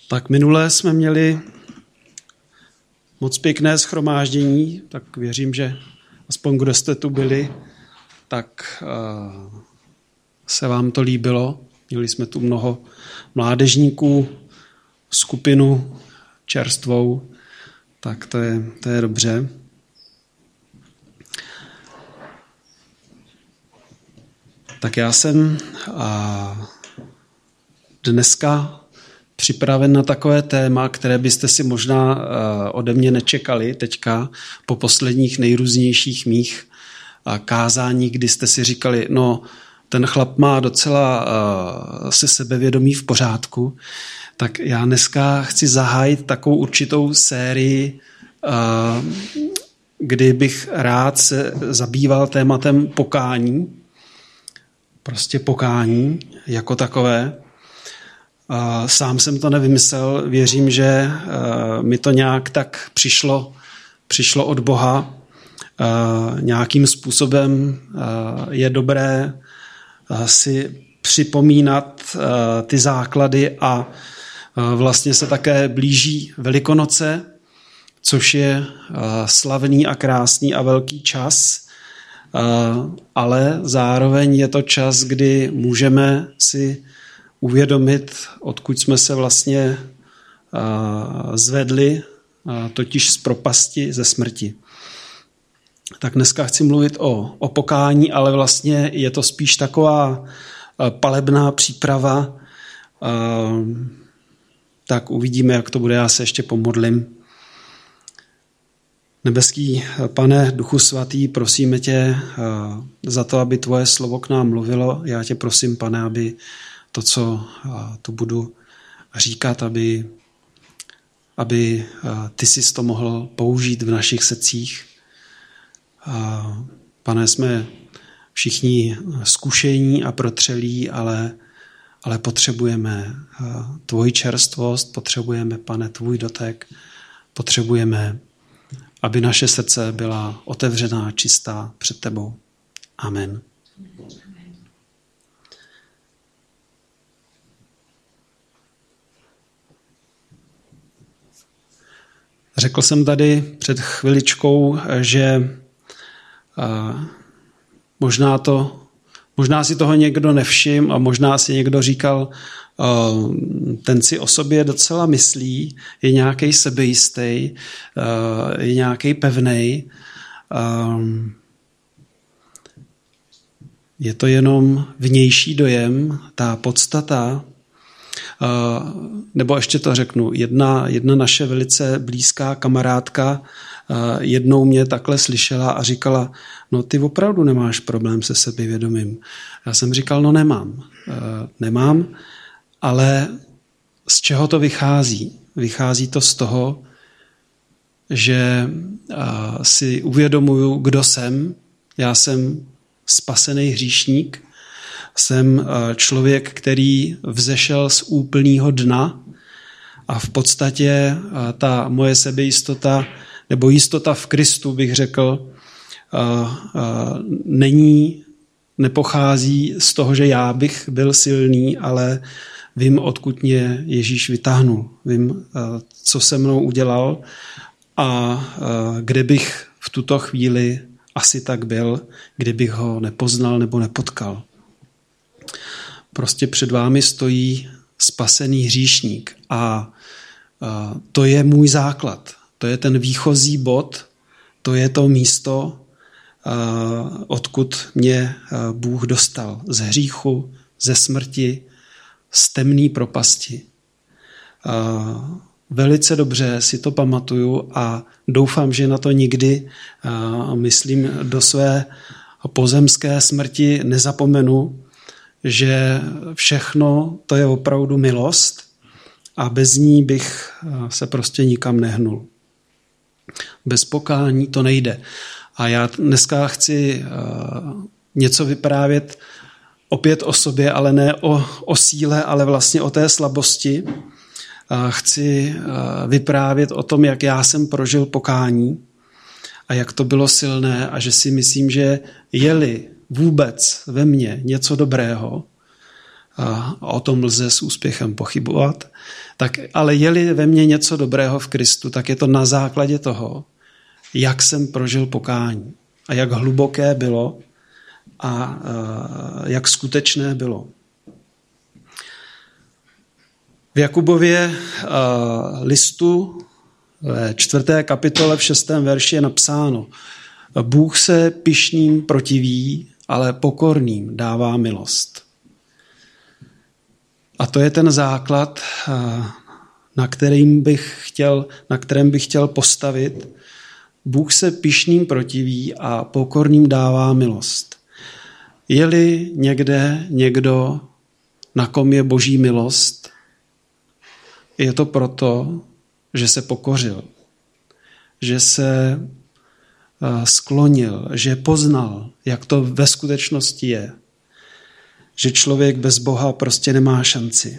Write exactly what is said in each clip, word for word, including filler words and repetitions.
Tak minule jsme měli moc pěkné shromáždění, tak věřím, že aspoň kdo jste tu byli, tak uh, se vám to líbilo. Měli jsme tu mnoho mládežníků, skupinu čerstvou, tak to je, to je dobře. Tak já jsem uh, dneska připraven na takové téma, které byste si možná ode mě nečekali teďka po posledních nejrůznějších mých kázání, kdy jste si říkali, no ten chlap má docela se sebevědomí v pořádku, tak já dneska chci zahájit takovou určitou sérii, kdy bych rád se zabýval tématem pokání, prostě pokání jako takové. Sám jsem to nevymyslel, věřím, že mi to nějak tak přišlo, přišlo od Boha. Nějakým způsobem je dobré si připomínat ty základy a vlastně se také blíží Velikonoce, což je slavný a krásný a velký čas, ale zároveň je to čas, kdy můžeme si uvědomit, odkud jsme se vlastně zvedli, totiž z propasti, ze smrti. Tak dneska chci mluvit o, o pokání, ale vlastně je to spíš taková palebná příprava. Tak uvidíme, jak to bude, já se ještě pomodlím. Nebeský Pane, Duchu svatý, prosíme tě za to, aby tvoje slovo k nám mluvilo. Já tě prosím, Pane, aby to, co tu budu říkat, aby, aby ty jsi to mohl použít v našich srdcích. Pane, jsme všichni zkušení a protřelí, ale, ale potřebujeme tvoji čerstvost, potřebujeme, Pane, tvůj dotek, potřebujeme, aby naše srdce byla otevřená, čistá před tebou. Amen. Řekl jsem tady před chviličkou, že možná, to, možná si toho někdo nevšiml a možná si někdo říkal, ten si o sobě docela myslí, je nějaký sebejistý, je nějaký pevnej. Je to jenom vnější dojem, ta podstata. Uh, nebo ještě to řeknu, jedna, jedna naše velice blízká kamarádka uh, jednou mě takhle slyšela a říkala, no ty opravdu nemáš problém se sebevědomím. Já jsem říkal, no nemám. Uh, nemám, ale z čeho to vychází? Vychází to z toho, že uh, si uvědomuju, kdo jsem. Já jsem spasený hříšník, jsem člověk, který vzešel z úplného dna a v podstatě ta moje sebejistota nebo jistota v Kristu, bych řekl, není, nepochází z toho, že já bych byl silný, ale vím, odkud mě Ježíš vytáhnul. Vím, co se mnou udělal a kde bych v tuto chvíli asi tak byl, kdybych ho nepoznal nebo nepotkal. Prostě před vámi stojí spasený hříšník a to je můj základ. To je ten výchozí bod, to je to místo, odkud mě Bůh dostal. Z hříchu, ze smrti, z temné propasti. Velice dobře si to pamatuju a doufám, že na to nikdy, myslím, do své pozemské smrti nezapomenu, že všechno to je opravdu milost a bez ní bych se prostě nikam nehnul. Bez pokání to nejde. A já dneska chci něco vyprávět opět o sobě, ale ne o, o síle, ale vlastně o té slabosti. Chci vyprávět o tom, jak já jsem prožil pokání a jak to bylo silné a že si myslím, že je-li vůbec ve mně něco dobrého, a o tom lze s úspěchem pochybovat, tak ale je-li ve mně něco dobrého v Kristu, tak je to na základě toho, jak jsem prožil pokání a jak hluboké bylo a jak skutečné bylo. V Jakubově listu ve čtvrté kapitole v šestém verši je napsáno: Bůh se pyšným protiví, ale pokorným dává milost. A to je ten základ, na kterým bych chtěl, na kterém bych chtěl postavit. Bůh se pyšným protiví a pokorným dává milost. Je-li někde někdo, na kom je boží milost, je to proto, že se pokořil, že se sklonil, že poznal, jak to ve skutečnosti je. Že člověk bez Boha prostě nemá šanci.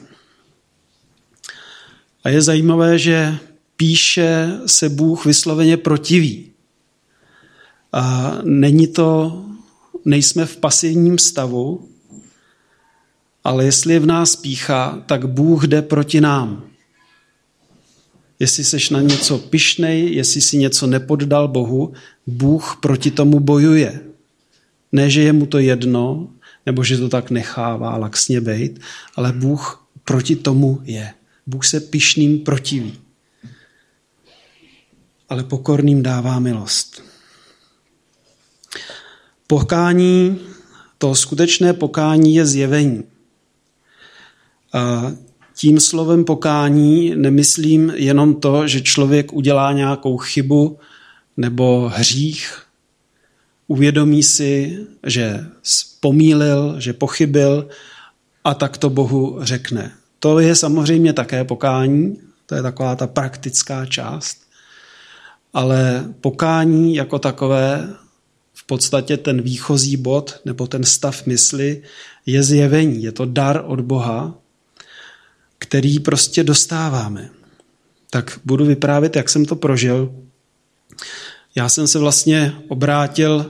A je zajímavé, že píše se Bůh vysloveně protiví. A není to, nejsme v pasivním stavu, ale jestli je v nás pýcha, tak Bůh jde proti nám. Jestli seš na něco pyšnej, jestli si něco nepoddal Bohu, Bůh proti tomu bojuje. Ne, že je mu to jedno, nebo že to tak nechává laxně bejt, ale Bůh proti tomu je. Bůh se pyšným protiví. Ale pokorným dává milost. Pokání, to skutečné pokání je zjevení. A tím slovem pokání nemyslím jenom to, že člověk udělá nějakou chybu nebo hřích, uvědomí si, že pomýlil, že pochybil a tak to Bohu řekne. To je samozřejmě také pokání, to je taková ta praktická část, ale pokání jako takové, v podstatě ten výchozí bod nebo ten stav mysli je zjevení, je to dar od Boha, který prostě dostáváme. Tak budu vyprávět, jak jsem to prožil. Já jsem se vlastně obrátil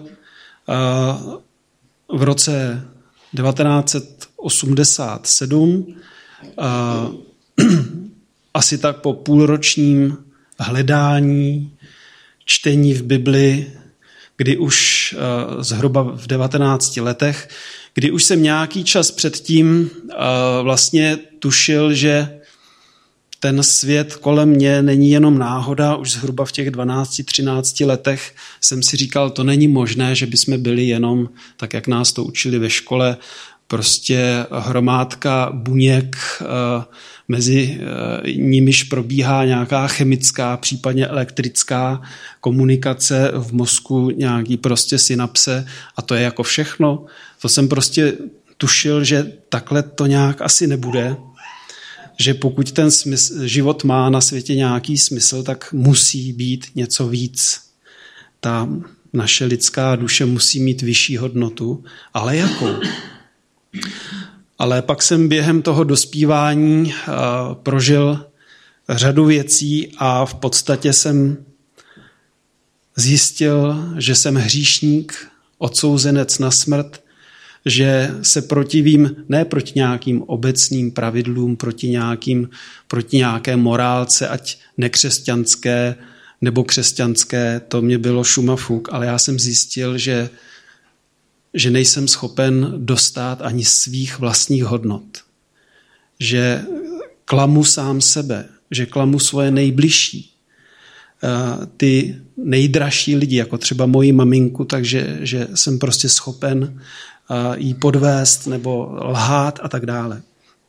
v roce devatenáct set osmdesát sedm, asi tak po půlročním hledání, čtení v Bibli, kdy už zhruba v devatenácti letech, kdy už jsem nějaký čas předtím vlastně tušil, že ten svět kolem mě není jenom náhoda. Už zhruba v těch dvanácti třinácti letech jsem si říkal, to není možné, že bychom byli jenom, tak jak nás to učili ve škole, prostě hromádka buněk, mezi nimiž probíhá nějaká chemická, případně elektrická komunikace v mozku, nějaký prostě synapse a to je jako všechno. To jsem prostě tušil, že takhle to nějak asi nebude, že pokud ten smysl, život má na světě nějaký smysl, tak musí být něco víc. Ta naše lidská duše musí mít vyšší hodnotu, ale jakou? Ale pak jsem během toho dospívání prožil řadu věcí a v podstatě jsem zjistil, že jsem hříšník, odsouzenec na smrt, že se protivím ne proti nějakým obecným pravidlům, proti, nějakým, proti nějaké morálce, ať nekřesťanské nebo křesťanské, to mě bylo šuma fuk, ale já jsem zjistil, že, že nejsem schopen dostát ani svých vlastních hodnot. Že klamu sám sebe, že klamu svoje nejbližší, ty nejdražší lidi, jako třeba moji maminku, takže že jsem prostě schopen jí podvést nebo lhát a tak dále.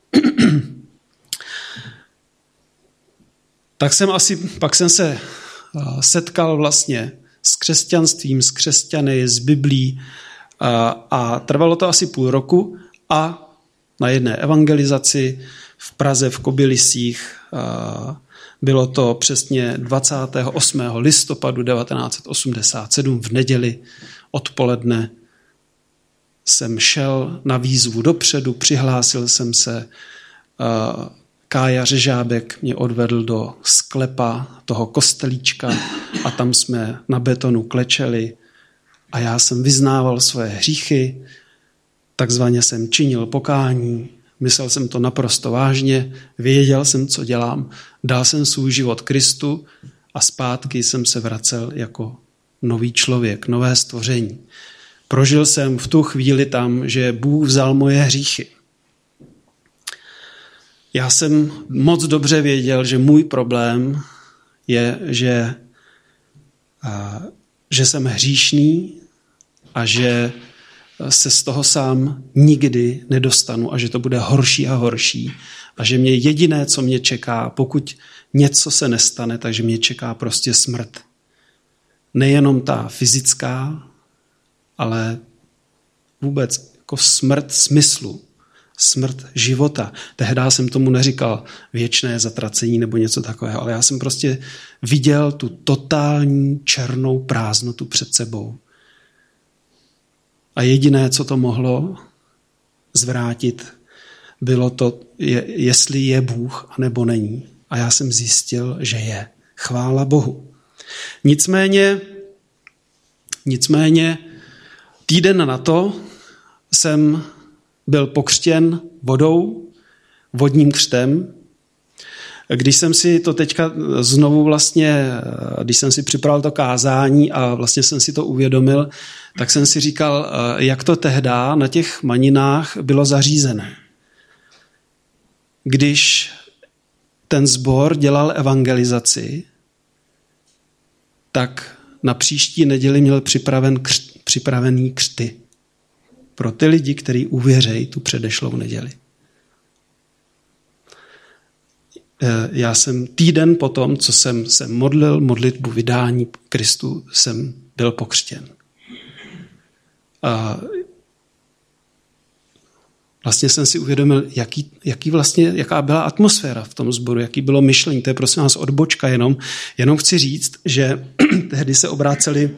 Tak jsem asi, pak jsem se setkal vlastně s křesťanstvím, s křesťany, s Biblí a, a trvalo to asi půl roku a na jedné evangelizaci v Praze v Kobylisích bylo to přesně dvacátého osmého listopadu devatenáct set osmdesát sedm v neděli odpoledne jsem šel na výzvu dopředu, přihlásil jsem se, Kája Řežábek mě odvedl do sklepa toho kostelíčka a tam jsme na betonu klečeli a já jsem vyznával svoje hříchy, takzvaně jsem činil pokání, Myslel jsem to naprosto vážně, věděl jsem, co dělám, dal jsem svůj život Kristu a zpátky jsem se vracel jako nový člověk, nové stvoření. Prožil jsem v tu chvíli tam, že Bůh vzal moje hříchy. Já jsem moc dobře věděl, že můj problém je, že, a, že jsem hříšný a že se z toho sám nikdy nedostanu a že to bude horší a horší a že mě jediné, co mě čeká, pokud něco se nestane, takže mě čeká prostě smrt. Nejenom ta fyzická, ale vůbec jako smrt smyslu, smrt života. Tehdy jsem tomu neříkal věčné zatracení nebo něco takového, ale já jsem prostě viděl tu totální černou prázdnotu před sebou. A jediné, co to mohlo zvrátit, bylo to, je, jestli je Bůh, anebo není. A já jsem zjistil, že je. Chvála Bohu. Nicméně, nicméně týden na to jsem byl pokřtěn vodou, vodním křtem. Když jsem si to teďka znovu vlastně, když jsem si připravil to kázání a vlastně jsem si to uvědomil, tak jsem si říkal, jak to tehdy na těch maninách bylo zařízené. Když ten sbor dělal evangelizaci, tak na příští neděli měl připraven křt, připravený křty pro ty lidi, kteří uvěřejí tu předešlou neděli. Já jsem týden potom, co jsem se modlil modlitbu vydání Kristu, jsem byl pokřtěn. A vlastně jsem si uvědomil, jaký, jaký vlastně, jaká byla atmosféra v tom sboru, jaký bylo myšlení. To je prosím vás odbočka jenom. Jenom chci říct, že tehdy se obráceli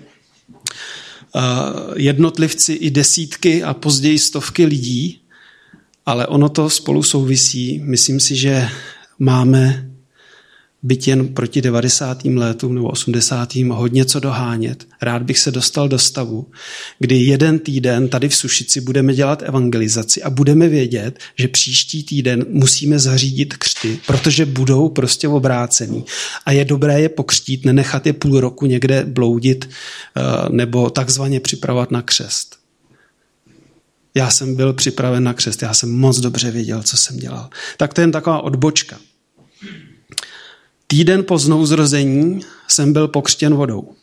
jednotlivci i desítky a později stovky lidí, ale ono to spolu souvisí. Myslím si, že máme byť jen proti devadesátým letům nebo osmdesátým hodně co dohánět. Rád bych se dostal do stavu, kdy jeden týden tady v Sušici budeme dělat evangelizaci a budeme vědět, že příští týden musíme zařídit křty, protože budou prostě obrácený. A je dobré je pokřtít, nenechat je půl roku někde bloudit nebo takzvaně připravovat na křest. Já jsem byl připraven na křest, já jsem moc dobře věděl, co jsem dělal. Tak to je jen taková odbočka. Týden po znovuzrození jsem byl pokřtěn vodou.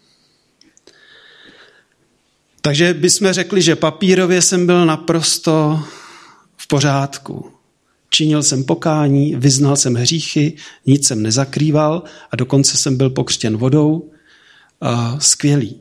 Takže bychom řekli, že papírově jsem byl naprosto v pořádku. Činil jsem pokání, vyznal jsem hříchy, nic jsem nezakrýval a dokonce jsem byl pokřtěn vodou. A skvělý.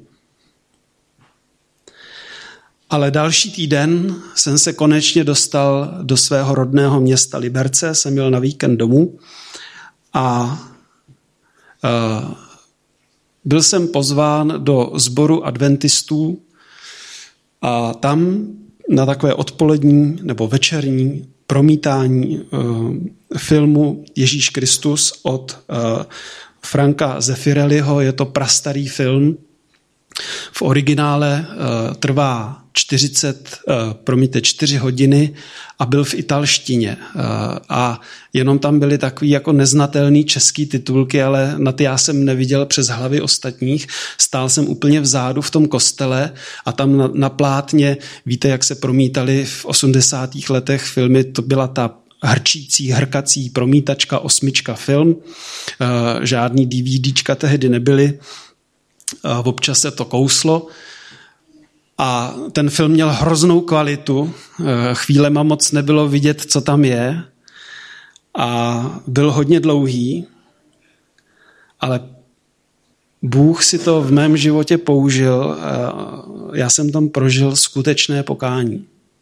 Ale další týden jsem se konečně dostal do svého rodného města Liberce, jsem jel na víkend domů a Uh, byl jsem pozván do sboru adventistů a tam na takové odpolední nebo večerní promítání uh, filmu Ježíš Kristus od uh, Franka Zeffirelliho, je to prastarý film, v originále uh, trvá čtyřicet, uh, promiňte, čtyři hodiny a byl v italštině. Uh, a jenom tam byly takový jako neznatelný český titulky, ale na ty já jsem neviděl přes hlavy ostatních. Stál jsem úplně vzadu v tom kostele a tam na, na plátně, víte, jak se promítali v osmdesátých letech filmy, to byla ta hrčící, hrkací promítačka, osmička film. Uh, žádný DVDčka tehdy nebyly. Uh, občas se to kouslo. A ten film měl hroznou kvalitu, chvílema moc nebylo vidět, co tam je a byl hodně dlouhý, ale Bůh si to v mém životě použil, já jsem tam prožil skutečné pokání.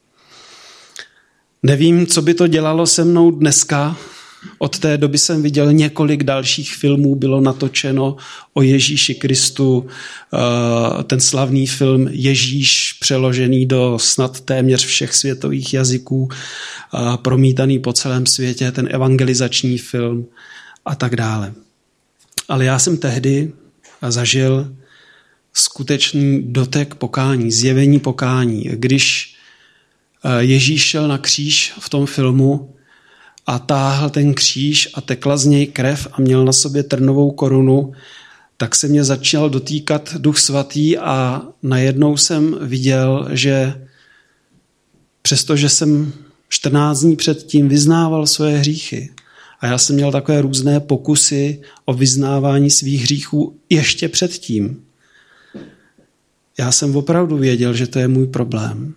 Nevím, co by to dělalo se mnou dneska. Od té doby jsem viděl několik dalších filmů, bylo natočeno o Ježíši Kristu, ten slavný film Ježíš, přeložený do snad téměř všech světových jazyků, promítaný po celém světě, ten evangelizační film a tak dále. Ale já jsem tehdy zažil skutečný dotek pokání, zjevení pokání, když Ježíš šel na kříž v tom filmu a táhl ten kříž a tekla z něj krev a měl na sobě trnovou korunu, tak se mě začal dotýkat Duch Svatý a najednou jsem viděl, že přestože jsem čtrnáct dní předtím vyznával svoje hříchy a já jsem měl takové různé pokusy o vyznávání svých hříchů ještě předtím, já jsem opravdu věděl, že to je můj problém.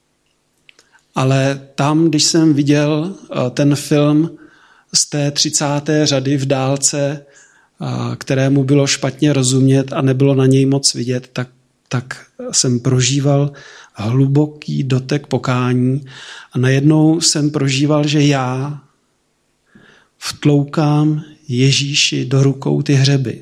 Ale tam, když jsem viděl ten film z té třicáté řady v dálce, kterému bylo špatně rozumět a nebylo na něj moc vidět, tak, tak jsem prožíval hluboký dotek pokání a najednou jsem prožíval, že já vtloukám Ježíši do rukou ty hřeby.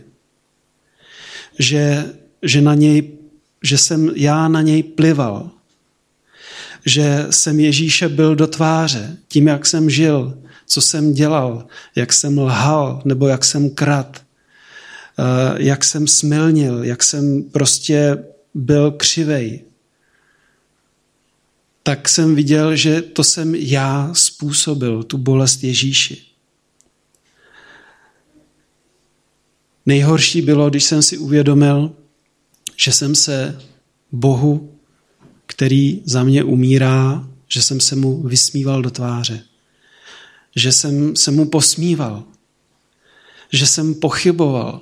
Že, že, na něj, že jsem já na něj plival. Že jsem Ježíše byl do tváře tím, jak jsem žil, co jsem dělal, jak jsem lhal nebo jak jsem kradl, jak jsem smilnil, jak jsem prostě byl křivej. Tak jsem viděl, že to jsem já způsobil, tu bolest Ježíši. Nejhorší bylo, když jsem si uvědomil, že jsem se Bohu, který za mě umírá, že jsem se mu vysmíval do tváře. Že jsem se mu posmíval. Že jsem pochyboval.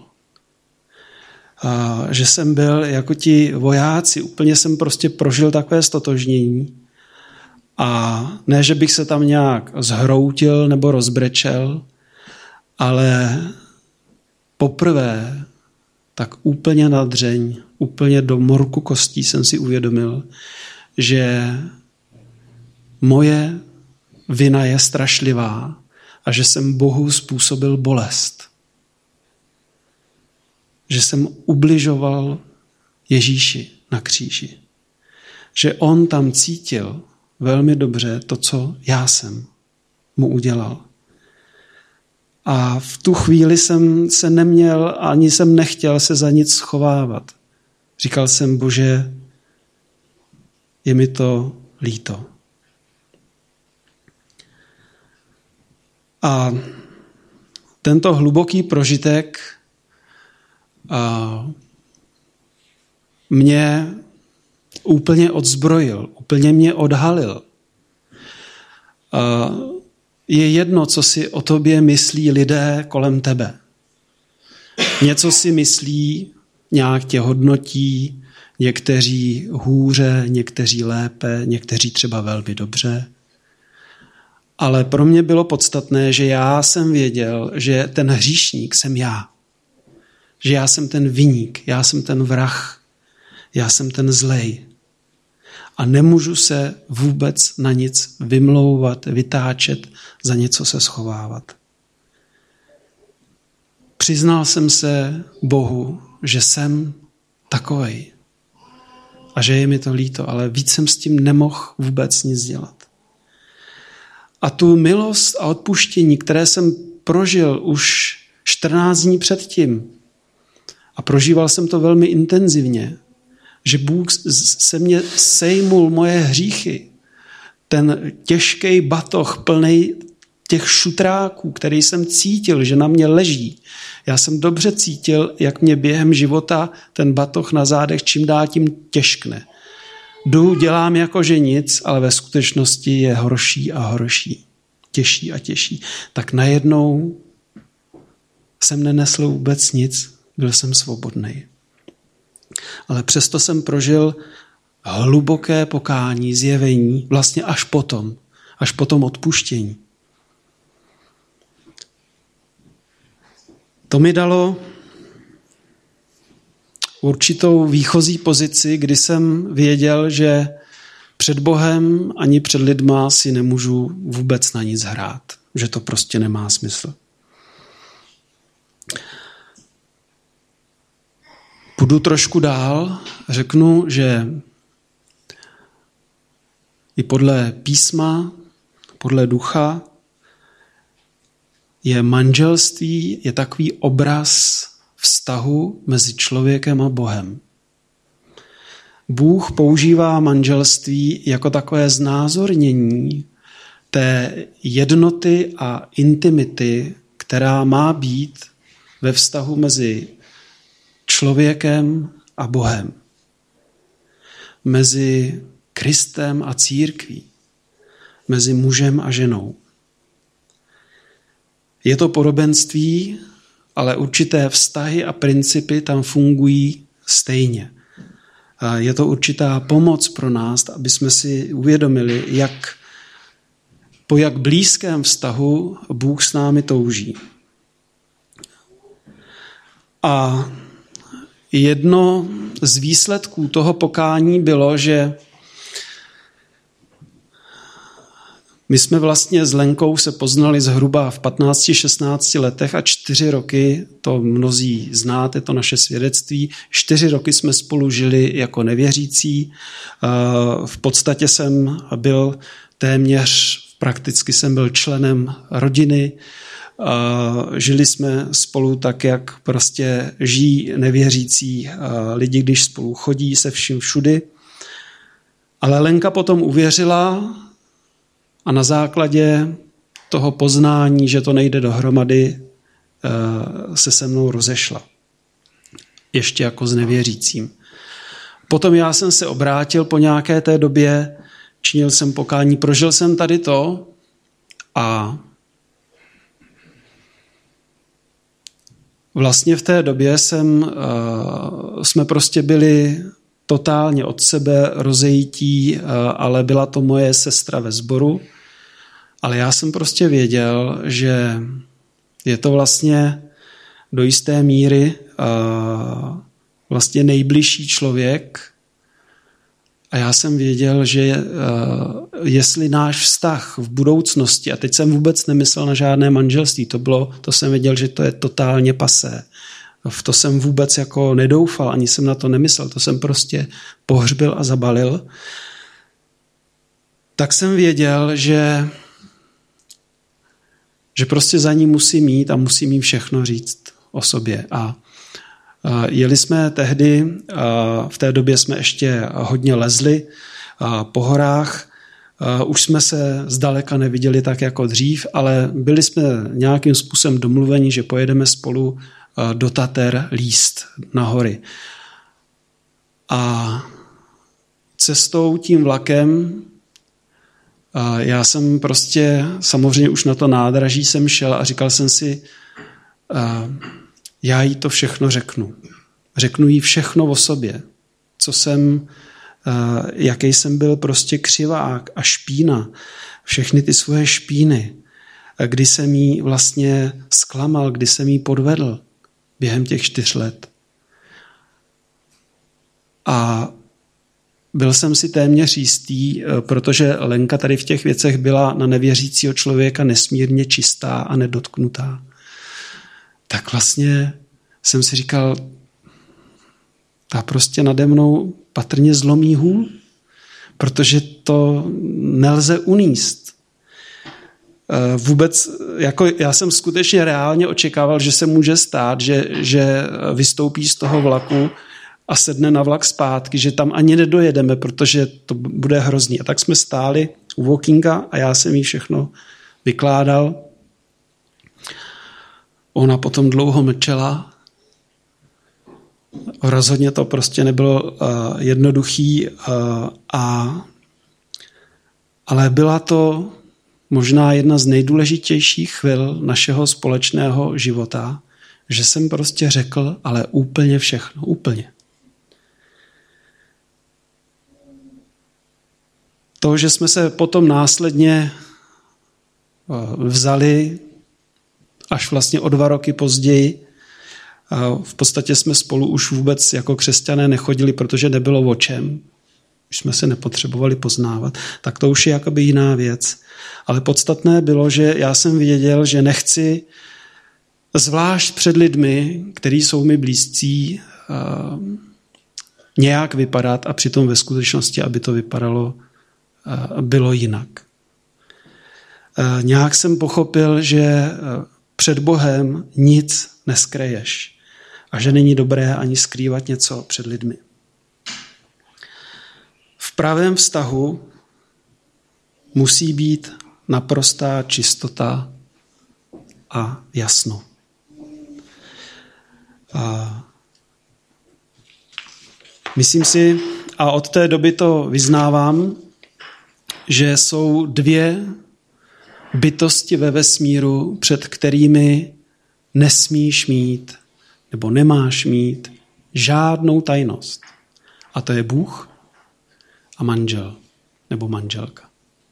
A že jsem byl jako ti vojáci. Úplně jsem prostě prožil takové stotožnění. A ne, že bych se tam nějak zhroutil nebo rozbrečel, ale poprvé tak úplně na dřeň, úplně do morku kostí jsem si uvědomil, že moje vina je strašlivá a že jsem Bohu způsobil bolest. Že jsem ubližoval Ježíši na kříži. Že on tam cítil velmi dobře to, co já jsem mu udělal. A v tu chvíli jsem se neměl, ani jsem nechtěl se za nic schovávat. Říkal jsem, Bože, je mi to líto. A tento hluboký prožitek a mě úplně odzbrojil, úplně mě odhalil. A je jedno, co si o tobě myslí lidé kolem tebe. Něco si myslí, nějak tě hodnotí, někteří hůře, někteří lépe, někteří třeba velmi dobře. Ale pro mě bylo podstatné, že já jsem věděl, že ten hříšník jsem já. Že já jsem ten viník, já jsem ten vrah, já jsem ten zlej. A nemůžu se vůbec na nic vymlouvat, vytáčet, za něco se schovávat. Přiznal jsem se Bohu, že jsem takovej a že je mi to líto, ale víc jsem s tím nemohl vůbec nic dělat. A tu milost a odpuštění, které jsem prožil už čtrnáct dní předtím, a prožíval jsem to velmi intenzivně, že Bůh se mě sejmul moje hříchy, ten těžký batoh plný těch šutráků, který jsem cítil, že na mě leží. Já jsem dobře cítil, jak mě během života ten batoh na zádech čím dál tím těžkne. Jdu, dělám jako že nic, ale ve skutečnosti je horší a horší. Těžší a těžší. Tak najednou jsem nenesl vůbec nic, byl jsem svobodný. Ale přesto jsem prožil hluboké pokání, zjevení, vlastně až potom, až potom odpuštění. To mi dalo určitou výchozí pozici, kdy jsem věděl, že před Bohem ani před lidma si nemůžu vůbec na nic hrát, že to prostě nemá smysl. Půjdu trošku dál, řeknu, že i podle písma, podle ducha je manželství je takový obraz vztahu mezi člověkem a Bohem. Bůh používá manželství jako takové znázornění té jednoty a intimity, která má být ve vztahu mezi člověkem a Bohem, mezi Kristem a církví, mezi mužem a ženou. Je to podobenství, ale určité vztahy a principy tam fungují stejně. Je to určitá pomoc pro nás, aby jsme si uvědomili, jak, po jak blízkém vztahu Bůh s námi touží. A jedno z výsledků toho pokání bylo, že my jsme vlastně s Lenkou se poznali zhruba v patnácti šestnácti letech a čtyři roky, to mnozí znáte, to naše svědectví, čtyři roky jsme spolu žili jako nevěřící. V podstatě jsem byl téměř, prakticky jsem byl členem rodiny. Žili jsme spolu tak, jak prostě žijí nevěřící lidi, když spolu chodí se vším všudy. Ale Lenka potom uvěřila a na základě toho poznání, že to nejde dohromady, se se mnou rozešla. Ještě jako s nevěřícím. Potom já jsem se obrátil po nějaké té době, činil jsem pokání, prožil jsem tady to a vlastně v té době jsem, jsme prostě byli totálně od sebe rozejítí, ale byla to moje sestra ve sboru. Ale já jsem prostě věděl, že je to vlastně do jisté míry vlastně nejbližší člověk. A já jsem věděl, že jestli náš vztah v budoucnosti, a teď jsem vůbec nemyslel na žádné manželství, to bylo, to jsem věděl, že to je totálně pasé. V to jsem vůbec jako nedoufal, ani jsem na to nemyslel, to jsem prostě pohřbil a zabalil. Tak jsem věděl, že, že prostě za ní musím jít a musím jí všechno říct o sobě. A jeli jsme tehdy, v té době jsme ještě hodně lezli po horách, už jsme se zdaleka neviděli tak jako dřív, ale byli jsme nějakým způsobem domluveni, že pojedeme spolu do Tater líst na hory. A cestou tím vlakem já jsem prostě, samozřejmě už na to nádraží jsem šel a říkal jsem si, já jí to všechno řeknu. Řeknu jí všechno o sobě, co jsem, jaký jsem byl prostě křivák a špína, všechny ty svoje špíny, kdy jsem jí vlastně zklamal, kdy jsem jí podvedl během těch čtyř let. A byl jsem si téměř jistý, protože Lenka tady v těch věcech byla na nevěřícího člověka nesmírně čistá a nedotknutá. Tak vlastně jsem si říkal, ta prostě nade mnou patrně zlomí hůl, protože to nelze uníst. Vůbec, jako já jsem skutečně reálně očekával, že se může stát, že, že vystoupí z toho vlaku a sedne na vlak zpátky, že tam ani nedojedeme, protože to bude hrozný. A tak jsme stáli u walkinga a já jsem jí všechno vykládal. Ona potom dlouho mlčela. Rozhodně to prostě nebylo uh, jednoduchý, uh, a, ale byla to možná jedna z nejdůležitějších chvil našeho společného života, že jsem prostě řekl, ale úplně všechno, úplně. To, že jsme se potom následně vzali až vlastně o dva roky později, v podstatě jsme spolu už vůbec jako křesťané nechodili, protože nebylo o čem. Už jsme se nepotřebovali poznávat. Tak to už je jakoby jiná věc. Ale podstatné bylo, že já jsem věděl, že nechci zvlášť před lidmi, kteří jsou mi blízcí, nějak vypadat a přitom ve skutečnosti, aby to vypadalo, bylo jinak. Nějak jsem pochopil, že před Bohem nic neskreješ a že není dobré ani skrývat něco před lidmi. pravém vztahu musí být naprostá čistota a jasno. A myslím si, a od té doby to vyznávám, že jsou dvě bytosti ve vesmíru, před kterými nesmíš mít nebo nemáš mít žádnou tajnost. A to je Bůh a manžel nebo manželka.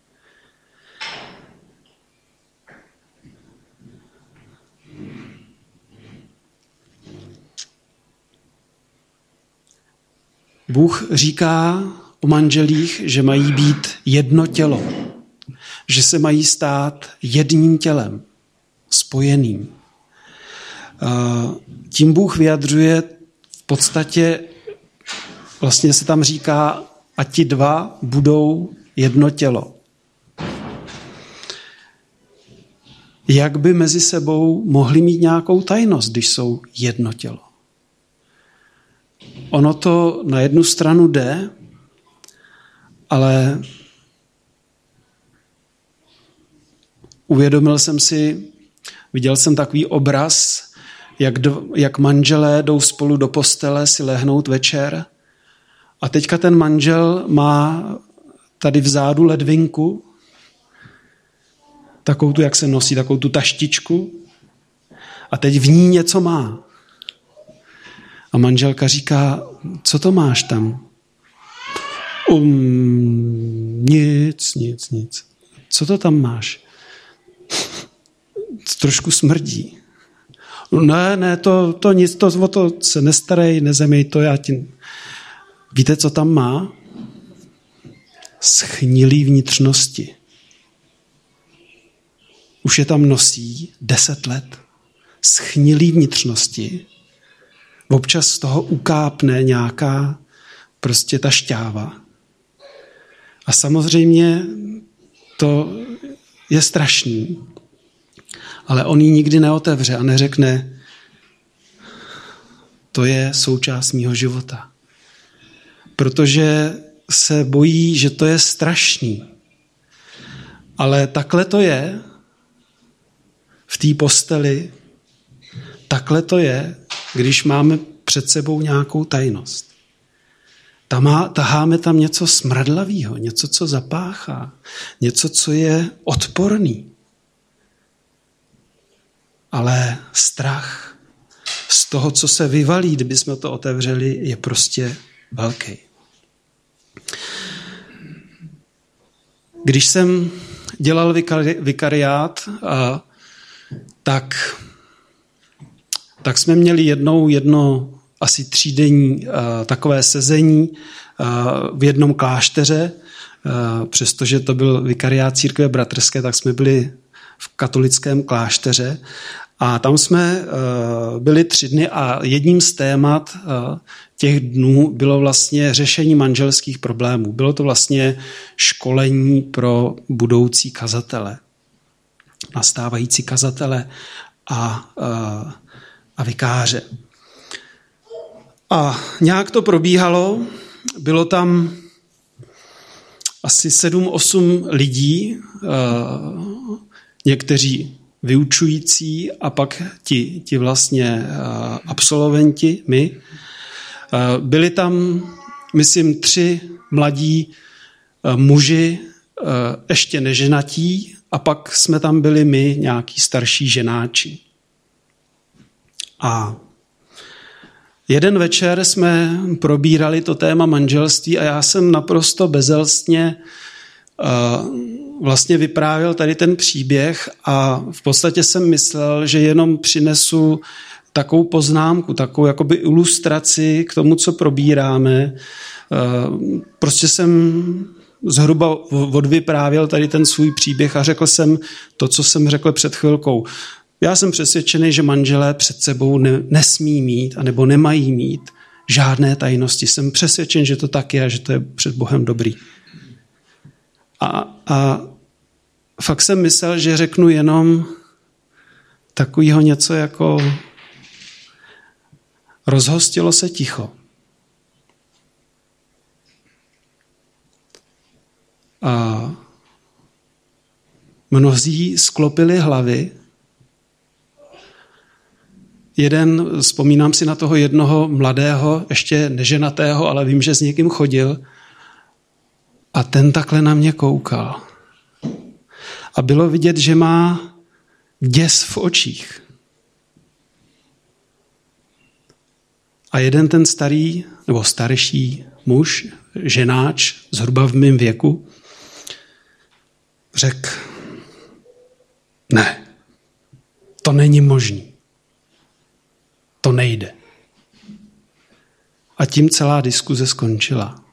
Bůh říká o manželích, že mají být jedno tělo, že se mají stát jedním tělem, spojeným. Tím Bůh vyjadřuje v podstatě, vlastně se tam říká, a ti dva budou jedno tělo. Jak by mezi sebou mohli mít nějakou tajnost, když jsou jedno tělo? Ono to na jednu stranu jde, ale uvědomil jsem si, viděl jsem takový obraz, jak, do, jak manželé jdou spolu do postele si lehnout večer a teďka ten manžel má tady vzadu ledvinku, takovou tu, jak se nosí, takovou tu taštičku a teď v ní něco má. A manželka říká, co to máš tam? Um, nic, nic, nic. Co to tam máš? Trošku smrdí. Ne, ne, to, to nic, to, o to se nestarej, nezemej to, já ti... Víte, co tam má? Schnilý vnitřnosti. Už je tam nosí deset let. Schnilý vnitřnosti. Občas z toho ukápne nějaká prostě ta šťáva. A samozřejmě to je strašný. Ale on ji nikdy neotevře a neřekne, to je součást mýho života. Protože se bojí, že to je strašný. Ale takhle to je v té posteli, takhle to je, když máme před sebou nějakou tajnost. Tam taháme tam něco smradlavého, něco, co zapáchá, něco, co je odporný. Ale strach z toho, co se vyvalí, kdyby jsme to otevřeli, je prostě velký. Když jsem dělal vikari, vikariát, a, tak, tak jsme měli jednou jedno asi třídenní a, takové sezení a, v jednom klášteře. A, přestože to byl vikariát církve bratrské, tak jsme byli v katolickém klášteře. A tam jsme byli tři dny a jedním z témat těch dnů bylo vlastně řešení manželských problémů. Bylo to vlastně školení pro budoucí kazatele, nastávající kazatele a, a, a vikáře. A nějak to probíhalo, bylo tam asi sedm, osm lidí, někteří vyučující a pak ti, ti vlastně absolventi, my. Byli tam, myslím, tři mladí muži, ještě neženatí, a pak jsme tam byli my, nějaký starší ženáči. A jeden večer jsme probírali to téma manželství a já jsem naprosto bezelstně vlastně vyprávěl tady ten příběh a v podstatě jsem myslel, že jenom přinesu takovou poznámku, takovou jakoby ilustraci k tomu, co probíráme. Prostě jsem zhruba odvyprávěl tady ten svůj příběh a řekl jsem to, co jsem řekl před chvilkou. Já jsem přesvědčený, že manželé před sebou ne, nesmí mít anebo nemají mít žádné tajnosti. Jsem přesvědčen, že to tak je a že to je před Bohem dobrý. A, a fakt jsem myslel, že řeknu jenom takovýho něco jako rozhostilo se ticho. A mnozí sklopili hlavy. Jeden, vzpomínám si na toho jednoho mladého, ještě neženatého, ale vím, že s někým chodil. A ten takhle na mě koukal. A bylo vidět, že má děs v očích. A jeden ten starý, nebo starší muž, ženáč, zhruba v mém věku, řekl, ne, to není možný. To nejde. A tím celá diskuze skončila.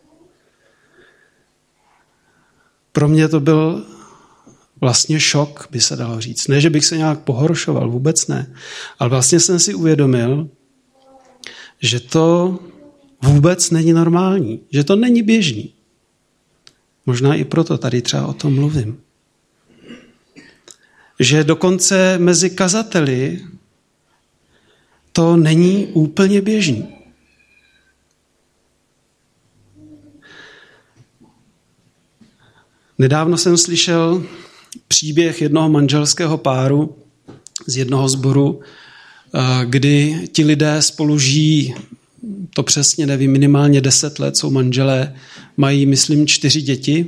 Pro mě to byl vlastně šok, by se dalo říct. Ne, že bych se nějak pohoršoval, vůbec ne. Ale vlastně jsem si uvědomil, že to vůbec není normální, že to není běžný. Možná i proto tady třeba o tom mluvím. Že dokonce mezi kazateli to není úplně běžný. Nedávno jsem slyšel příběh jednoho manželského páru z jednoho sboru, kdy ti lidé spolu žijí, to přesně nevím, minimálně deset let, jsou manželé, mají, myslím, čtyři děti.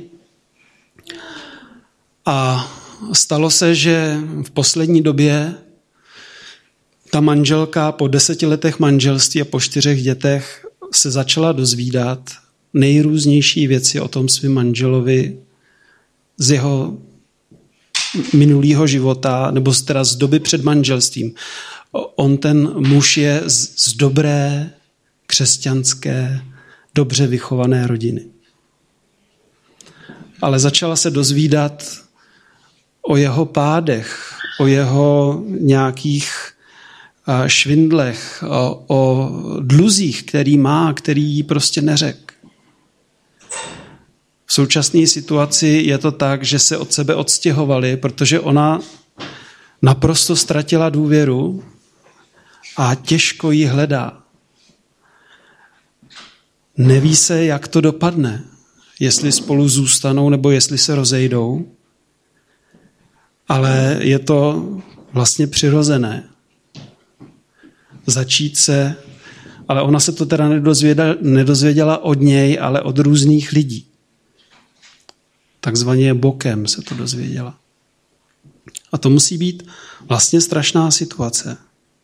A stalo se, že v poslední době ta manželka po deseti letech manželství a po čtyřech dětech se začala dozvídat nejrůznější věci o tom svým manželovi z jeho minulého života, nebo teda z doby před manželstvím. On, ten muž, je z dobré, křesťanské, dobře vychované rodiny. Ale začala se dozvídat o jeho pádech, o jeho nějakých švindlech, o, o dluzích, který má, který jí prostě neřekl. V současné situaci je to tak, že se od sebe odstěhovali, protože ona naprosto ztratila důvěru a těžko ji hledá. Neví se, jak to dopadne, jestli spolu zůstanou nebo jestli se rozejdou, ale je to vlastně přirozené. Začít se, ale ona se to teda nedozvěděla, nedozvěděla od něj, ale od různých lidí. Takzvaně bokem se to dozvěděla. A to musí být vlastně strašná situace.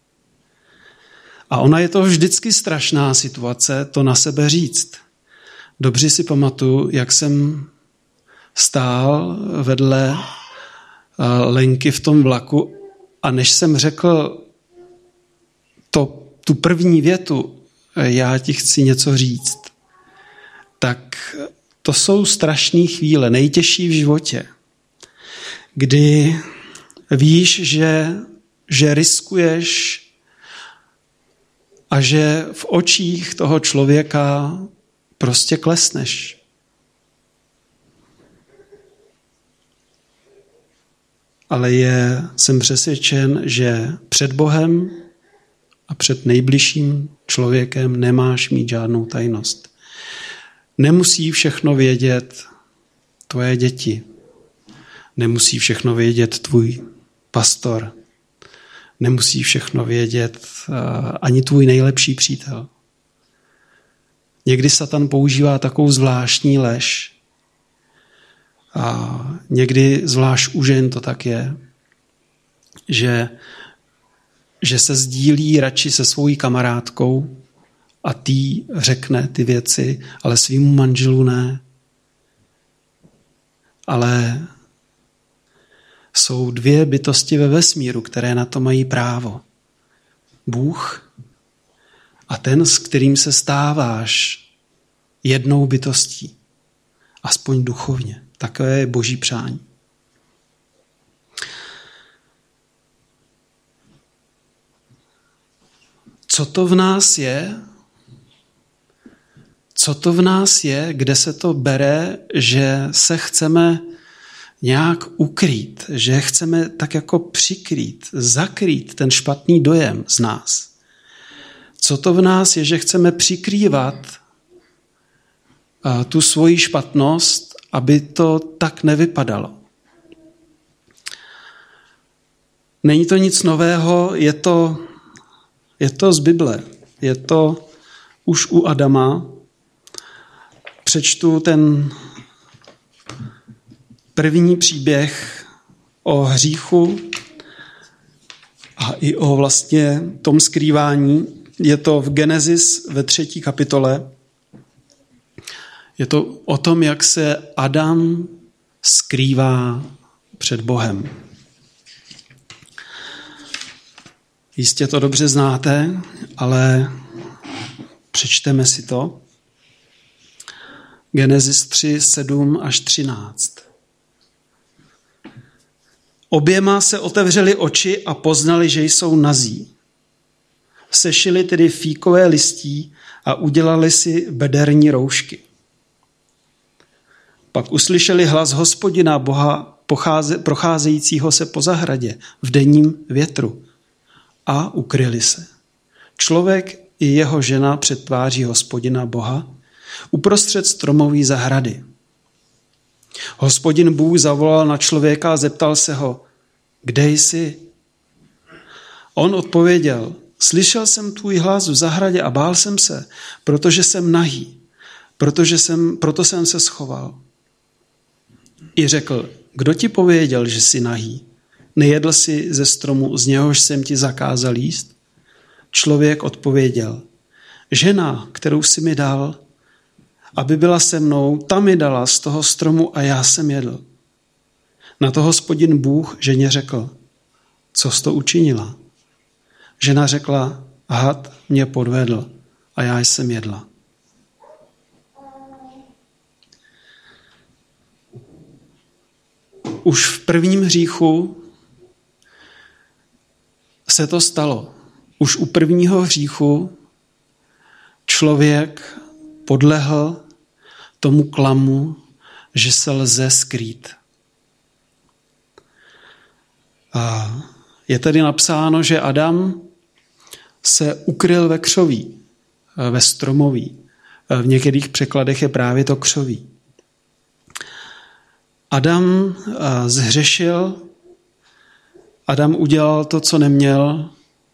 A ona je to vždycky strašná situace, to na sebe říct. Dobře si pamatuju, jak jsem stál vedle Lenky v tom vlaku a než jsem řekl to, tu první větu, já ti chci něco říct, tak to jsou strašné chvíle, nejtěžší v životě, kdy víš, že, že riskuješ a že v očích toho člověka prostě klesneš. Ale je, jsem přesvědčen, že před Bohem a před nejbližším člověkem nemáš mít žádnou tajnost. Nemusí všechno vědět tvoje děti. Nemusí všechno vědět tvůj pastor. Nemusí všechno vědět uh, ani tvůj nejlepší přítel. Někdy Satan používá takovou zvláštní lež. A někdy zvlášť u žen to tak je, že, že se sdílí radši se svou kamarádkou a tý řekne ty věci, ale svýmu manželu ne. Ale jsou dvě bytosti ve vesmíru, které na to mají právo. Bůh a ten, s kterým se stáváš jednou bytostí. Aspoň duchovně. Takové je Boží přání. Co to v nás je? Co to v nás je, kde se to bere, že se chceme nějak ukrýt, že chceme tak jako přikrýt, zakrýt ten špatný dojem z nás. Co to v nás je, že chceme přikrývat tu svoji špatnost aby to tak nevypadalo. Není to nic nového, je to, je to z Bible. Je to už u Adama. Přečtu ten první příběh o hříchu a i o vlastně tom skrývání. Je to v Genesis ve třetí kapitole. Je to o tom, jak se Adam skrývá před Bohem. Jistě to dobře znáte, ale přečteme si to. Genesis tři, sedm až třináct. Oběma se otevřely oči a poznali, že jsou nazí. Sešili tedy fíkové listí a udělali si bederní roušky. Pak uslyšeli hlas Hospodina Boha pocháze, procházejícího se po zahradě v denním větru a ukryli se. Člověk i jeho žena před tváří Hospodina Boha uprostřed stromové zahrady. Hospodin Bůh zavolal na člověka a zeptal se ho, kde jsi? On odpověděl, slyšel jsem tvůj hlas v zahradě a bál jsem se, protože jsem nahý, protože jsem, proto jsem se schoval. I řekl, kdo ti pověděl, že jsi nahý? Nejedl jsi ze stromu, z něhož jsem ti zakázal jíst? Člověk odpověděl, žena, kterou jsi mi dal, aby byla se mnou, ta mi dala z toho stromu a já jsem jedl. Na to Hospodin Bůh ženě řekl, co jsi to učinila? Žena řekla, had mě podvedl a já jsem jedla. Už v prvním hříchu se to stalo. Už u prvního hříchu člověk podlehl tomu klamu, že se lze skrýt. A je tady napsáno, že Adam se ukryl ve křoví, ve stromoví. V některých překladech je právě to křoví. Adam zhřešil, Adam udělal to, co neměl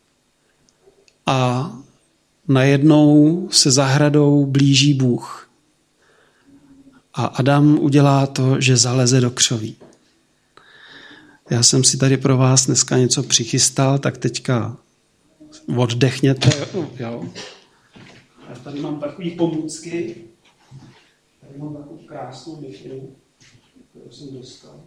a najednou se zahradou blíží Bůh. A Adam udělá to, že zaleze do křoví. Já jsem si tady pro vás dneska něco přichystal, tak teďka oddechněte. Jo. Já tady mám takové pomůcky. Tady mám takovou krásnou mikinu, kterou jsem dostal.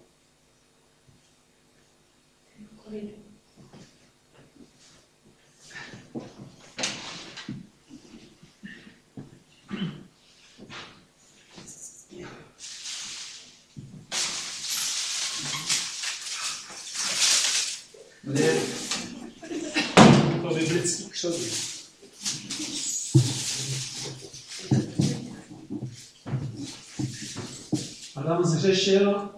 Je to biblický křoví. Adam zhřešil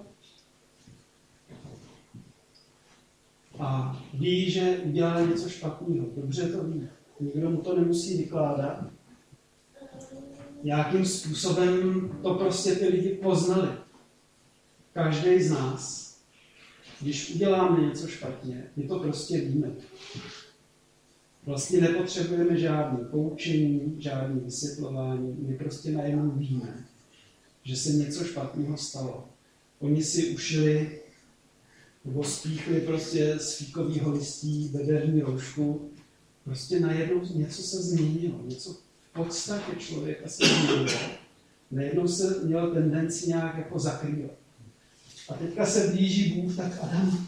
a ví, že udělal něco špatného. Dobře to ví. Nikdo mu to nemusí vykládat. Nějakým způsobem to prostě ty lidi poznali. Každý z nás. Když uděláme něco špatně, my to prostě víme. Vlastně nepotřebujeme žádné poučení, žádné vysvětlování, my prostě najednou víme, že se něco špatného stalo. Oni si ušili nebo spíchli prostě z fíkového listí bederní roušku, prostě najednou něco se změnilo, něco v podstatě člověka se změnilo. Najednou se měl tendenci nějak jako zakrývat. A teďka se blíží Bůh, tak Adam.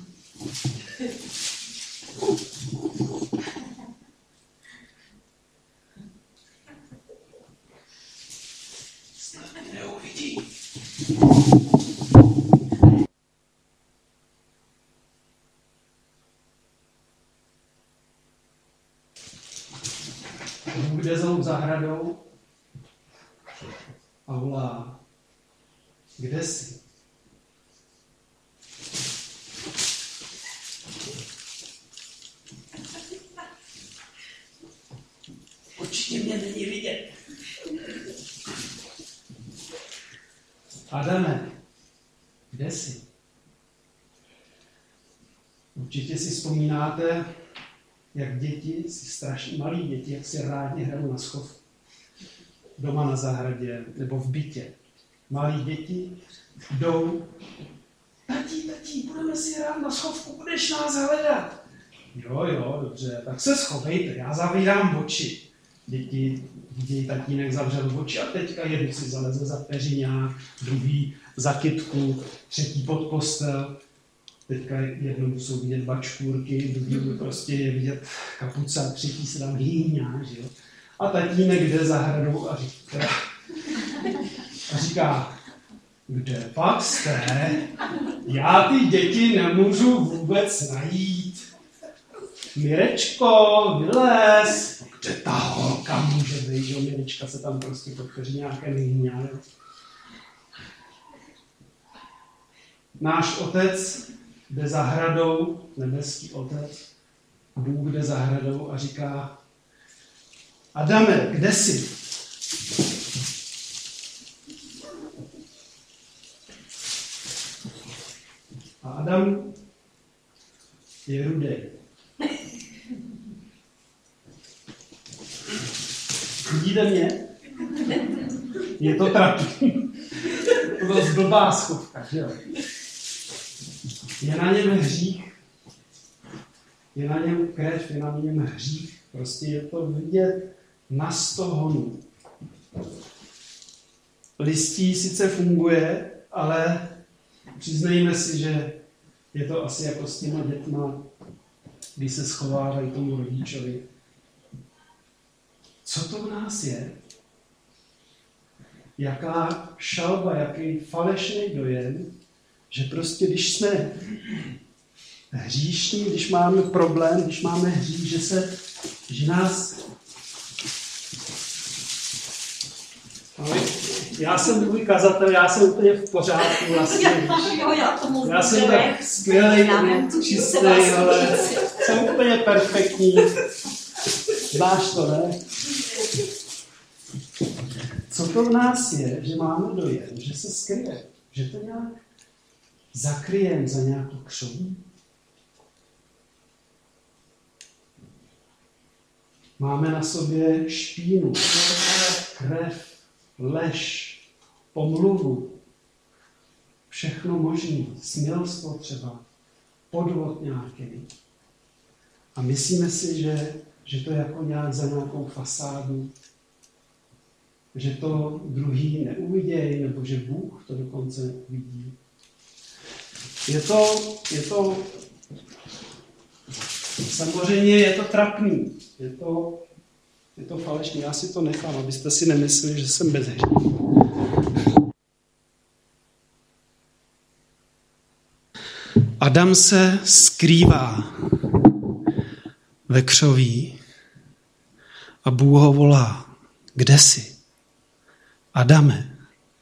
Snad mě neuvidí. Bůh jde za zahradou a volá, kde jsi? Určitě mě není vidět. Adame, kde jsi? Určitě si vzpomínáte, jak děti, si strašně malí děti, jak si rádi hrajou na schov. Doma na zahradě nebo v bytě. Malí děti jdou, tatí, tatí, budeme si hrát na schovku, budeš nás hledat. Jo, jo, dobře, tak se schovejte, já zavírám oči. Děti vidějí, tatínek zavřel oči a teďka jeden si zaleze za peřiňák, druhý za kytku, třetí pod postel. Teďka jednou musou vidět bačkůrky, druhý prostě je vidět kapuce a třetí se tam hýňá, že jo. A tatínek jde za hradou a říká, a říká, kde pak jste? Já ty děti nemůžu vůbec najít. Mirečko, vylez. Kde ta holka může být, že Mirečka se tam prostě pod peřiňákem hýňá. Náš otec jde za hradou, nebeský otec, Bůh jde za hradou a říká, Adame, kde jsi? A Adam je rudý. Vidíte mě? Je to trapný. To byla blbá schovka, že jo? Je na něm hřích, je na něm krev, je na něm hřích. Prostě je to vidět na sto honů. Listí sice funguje, ale přiznejme si, že je to asi jako s těma dětma, když se schovávají tomu rodičovi. Co to v nás je? Jaká šalba, jaký falešný dojem, že prostě když jsme hříšní, když máme problém, když máme hřích, že se, že nás... Já jsem můj kazatel, já jsem úplně v pořádku vlastně. Já jsem tak skvělej, čistý, ale jsem úplně perfektní. Znáš to, ne? Co to v nás je, že máme dojem, že se skryje, že to nějak zakryjem za nějakou křoví? Máme na sobě špínu, krev, lež, pomluvu, všechno možné, smělstvo třeba, podvod nějaký. A myslíme si, že, že to je jako nějak za nějakou fasádu, že to druhý neuvidějí, nebo že Bůh to dokonce vidí. Je to, je to, samozřejmě je to trapný, je to, je to falešný. Já si to nechám, abyste si nemysleli, že jsem bezhřešný. Adam se skrývá ve křoví a Bůh ho volá. Kde jsi? Adame.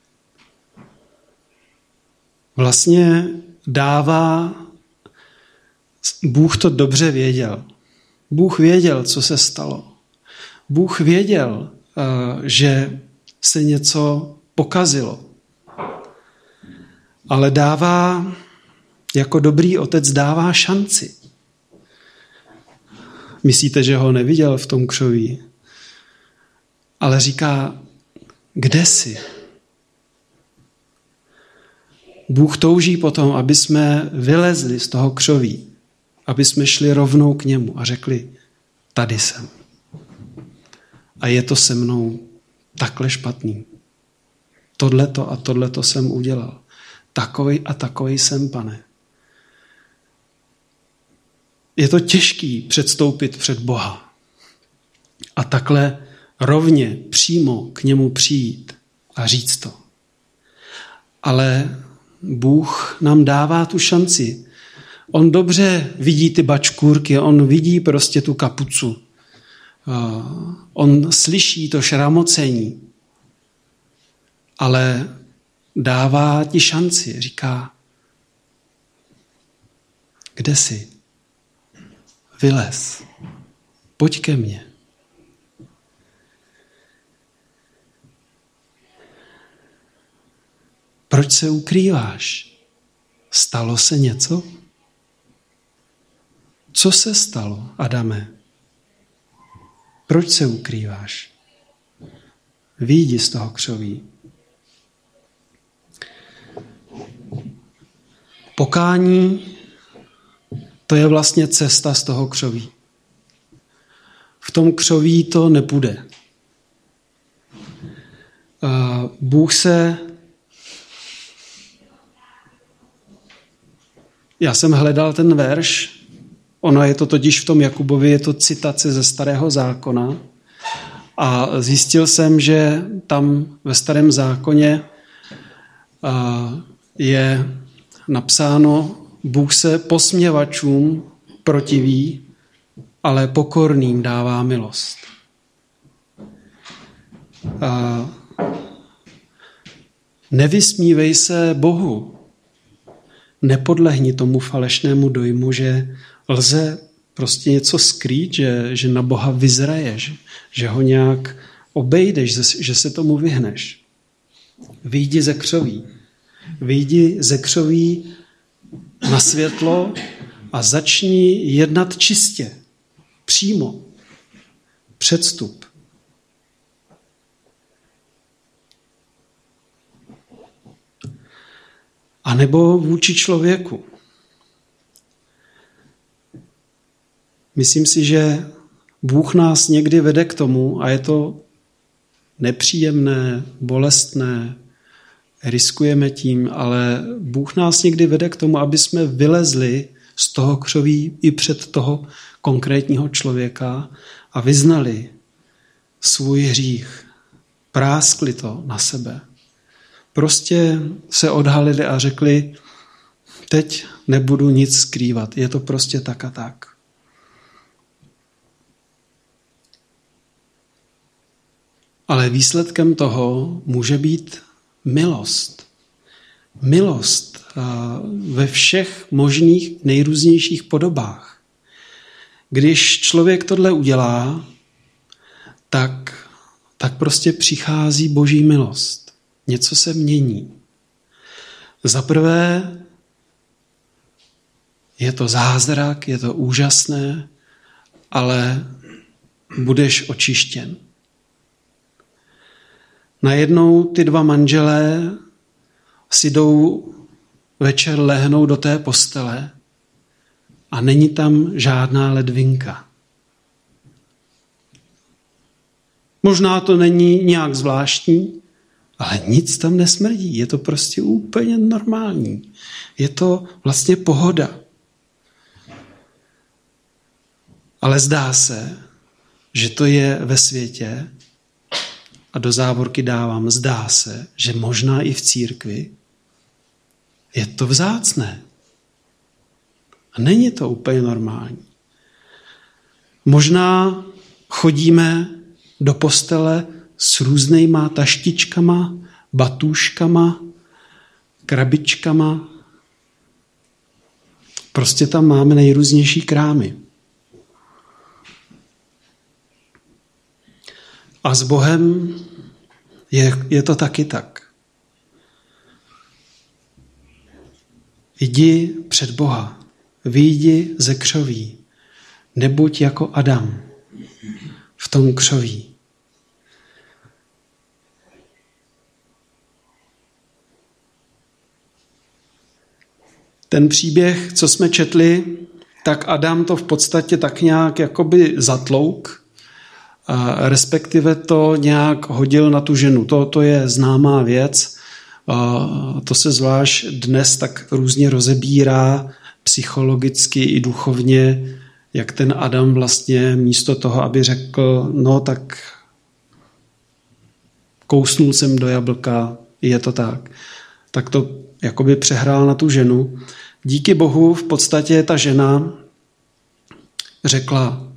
Vlastně dává, Bůh to dobře věděl. Bůh věděl, co se stalo. Bůh věděl, že se něco pokazilo. Ale dává, jako dobrý otec dává šanci. Myslíte, že ho neviděl v tom křoví? Ale říká, kde jsi? Bůh touží potom, aby jsme vylezli z toho křoví, aby jsme šli rovnou k němu a řekli, tady jsem. A je to se mnou takhle špatný. Tohleto a tohleto jsem udělal. Takovej a takovej jsem, Pane. Je to těžký předstoupit před Boha a takhle rovně přímo k němu přijít a říct to. Ale Bůh nám dává tu šanci. On dobře vidí ty bačkůrky, on vidí prostě tu kapucu. On slyší to šramocení, ale dává ti šanci. Říká, kde jsi? Vylez. Pojď ke mně. Proč se ukrýváš? Stalo se něco? Co se stalo, Adame? Proč se ukrýváš? Vyjdi z toho křoví. Pokání, to je vlastně cesta z toho křoví. V tom křoví to nepůjde. Bůh se... Já jsem hledal ten verš, ono je to totiž v tom Jakubovi, je to citace ze Starého zákona a zjistil jsem, že tam ve Starém zákoně je napsáno, Bůh se posměvačům protiví, ale pokorným dává milost. A nevysmívej se Bohu. Nepodlehni tomu falešnému dojmu, že lze prostě něco skrýt, že, že na Boha vyzraješ, že ho nějak obejdeš, že se tomu vyhneš. Vyjdi ze křoví. Vyjdi ze křoví na světlo a začni jednat čistě, přímo, předstup. A nebo vůči člověku. Myslím si, že Bůh nás někdy vede k tomu, a je to nepříjemné, bolestné, riskujeme tím, ale Bůh nás někdy vede k tomu, aby jsme vylezli z toho křoví i před toho konkrétního člověka a vyznali svůj hřích. Práskli to na sebe. Prostě se odhalili a řekli, teď nebudu nic skrývat, je to prostě tak a tak. Ale výsledkem toho může být milost. Milost ve všech možných nejrůznějších podobách. Když člověk tohle udělá, tak, tak prostě přichází Boží milost. Něco se mění. Za prvé je to zázrak, je to úžasné, ale budeš očištěn. Najednou ty dva manželé si jdou večer lehnout do té postele a není tam žádná ledvinka. Možná to není nějak zvláštní, ale nic tam nesmrdí. Je to prostě úplně normální. Je to vlastně pohoda. Ale zdá se, že to je ve světě, a do závorky dávám, zdá se, že možná i v církvi je to vzácné. A není to úplně normální. Možná chodíme do postele s různýma taštičkama, batůžkama, krabičkama. Prostě tam máme nejrůznější krámy. A s Bohem je, je to taky tak. Jdi před Boha, vyjdi ze křoví, nebuď jako Adam v tom křoví. Ten příběh, co jsme četli, tak Adam to v podstatě tak nějak jakoby zatlouk, a respektive to nějak hodil na tu ženu. To, to je známá věc. A to se zvlášť dnes tak různě rozebírá psychologicky i duchovně, jak ten Adam vlastně místo toho, aby řekl, no tak kousnul jsem do jablka, je to tak. Tak to jakoby přehrál na tu ženu. Díky Bohu v podstatě ta žena řekla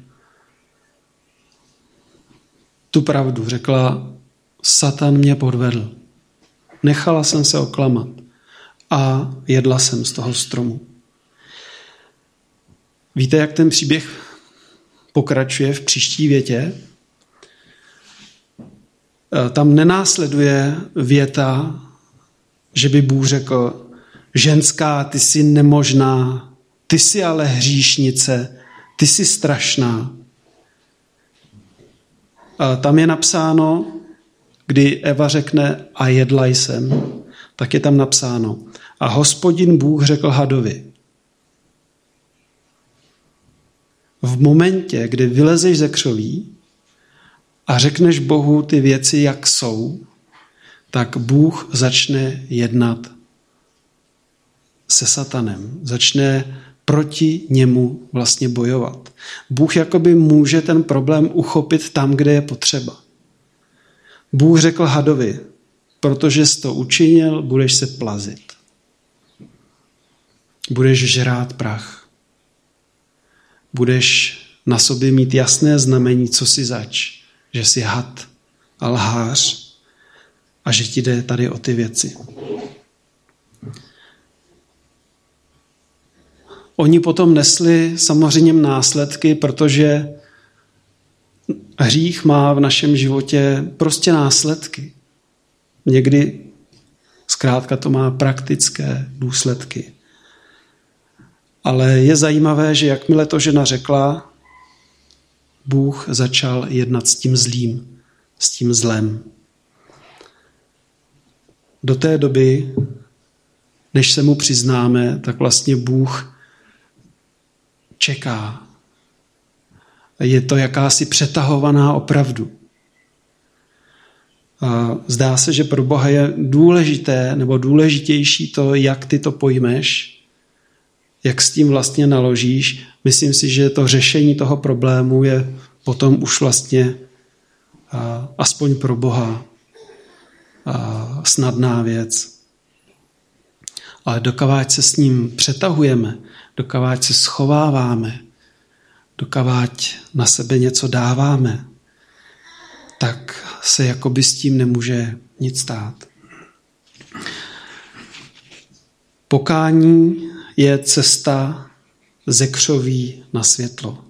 tu pravdu. Řekla, Satan mě podvedl. Nechala jsem se oklamat a jedla jsem z toho stromu. Víte, jak ten příběh pokračuje v příští větě? Tam nenásleduje věta, že by Bůh řekl, ženská, ty jsi nemožná, ty jsi ale hříšnice, ty jsi strašná. A tam je napsáno, kdy Eva řekne a jedla jsem, tak je tam napsáno a Hospodin Bůh řekl hadovi. V momentě, kdy vylezeš ze křoví a řekneš Bohu ty věci, jak jsou, tak Bůh začne jednat se satanem. Začne proti němu vlastně bojovat. Bůh jakoby může ten problém uchopit tam, kde je potřeba. Bůh řekl hadovi, protože jsi to učinil, budeš se plazit. Budeš žrát prach. Budeš na sobě mít jasné znamení, co jsi zač, že jsi had a lhář a že ti jde tady o ty věci. Oni potom nesli samozřejmě následky, protože hřích má v našem životě prostě následky. Někdy zkrátka to má praktické důsledky. Ale je zajímavé, že jakmile to žena řekla, Bůh začal jednat s tím zlým, s tím zlem. Do té doby, než se mu přiznáme, tak vlastně Bůh čeká. Je to jakási přetahovaná opravdu. A zdá se, že pro Boha je důležité nebo důležitější to, jak ty to pojmeš, jak s tím vlastně naložíš. Myslím si, že to řešení toho problému je potom už vlastně a, aspoň pro Boha a, snadná věc. Ale dokud se s ním přetahujeme, dokud se schováváme, dokud na sebe něco dáváme, tak se jakoby s tím nemůže nic stát. Pokání je cesta ze křoví na světlo.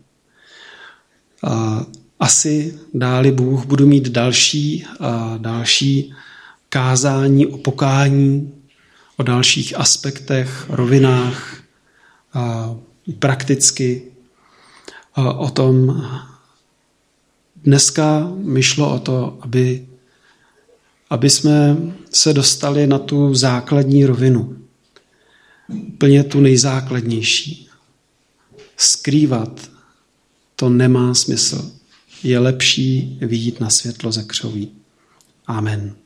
A asi dáli Bůh budu mít další a další kázání o pokání, o dalších aspektech, rovinách, a prakticky a o tom. Dneska mi šlo o to, aby, aby jsme se dostali na tu základní rovinu. Úplně tu nejzákladnější. Skrývat to nemá smysl. Je lepší vyjít na světlo ze křoví. Amen.